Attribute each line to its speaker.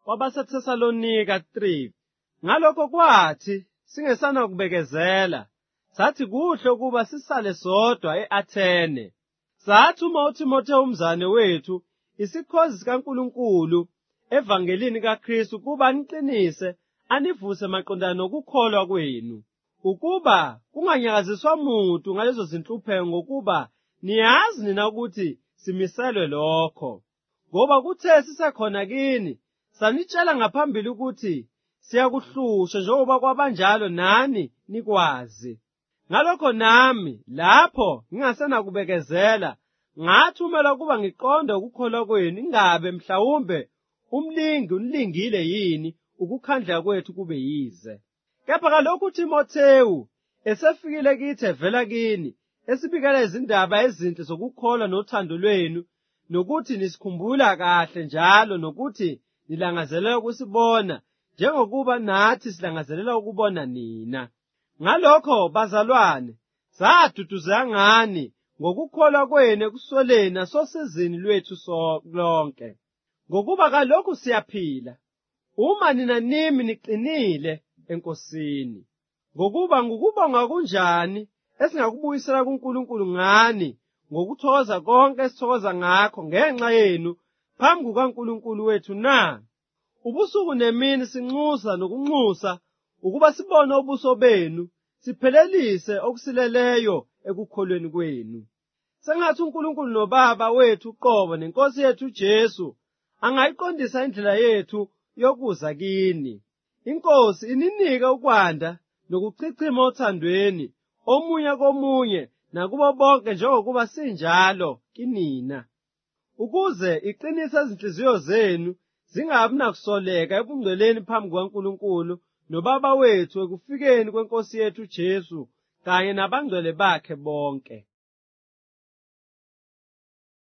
Speaker 1: kwabaseThesalonika 3. Ngalokho kwathi singesana kubekezela, sathi kuhle ukuba sisale sodwa eAthene. Sathuma uTimotheo umzane wethu, isikhozi sikaNkulunkulu, evangelini kaKristu kuba aniqinise, anivuse maqondana nokukholwa kwenu, ukuba kunganyakaziswa muntu ngalezo zinhlupheko, ngokuba niyazi nina ukuthi simiselwe lokho. Ngoba kuthe sisekhona kini, sanitshela ngaphambili ukuthi siyakuhlusha njengoba kwabanjalo nani nikwazi. Ngalokho nami, lapho ngingasenakubekezela, ngathumelwa ukuba ngiqonde ukukholwa kwenu, ingabe mhlawumbe umlingi unilingile yini ukukhandla kwethu kube yize. Kepha kalokhu uTimothewu esefikile kithi evela kini, esibikela izindaba ezinhle zokukholwa nothando lwenu, nokuthi nisikhumbula kahle njalo, nokuthi nilangazelela ukusibona, njengokuba nathi silangazelela ukubona nina. Ngalokho, bazalwane, saduduzeka ngani ngokukholwa kwenu ekusoleni nasosizini lwethu lonke. Ngokuba kalokhu siyaphila, uma nina nimi niqinile eNkosini. Ngokuba ngukubonga kunjani esingakubuyisela kuNkulunkulu ngani, ngokuthokoza konke esithokoza ngakho ngenxa yenu phambi kukaNkulunkulu wethu na? Ubusuku nemini sinxusa nokunxusa ukuba sibone ubuso benu, siphelelise okusileleyo ekukholweni kwenu. Sengathi uNkulunkulu noBaba wethu uqobo neNkosi yethu uJesu angayiqondisa indlela yethu yokuza kini. INkosi ininike ukwanda nokuchichima othandweni omunye komunye nakubo bonke, njengokuba sinjalo kinina, ukuze iqinise izinhliziyo zenu zingabi nakusoleka ebungcweleni phambi kukaNkulunkulu noBaba wethu ekufikeni kweNkosi yethu Jesu kanye nabangcwele bakhe bonke.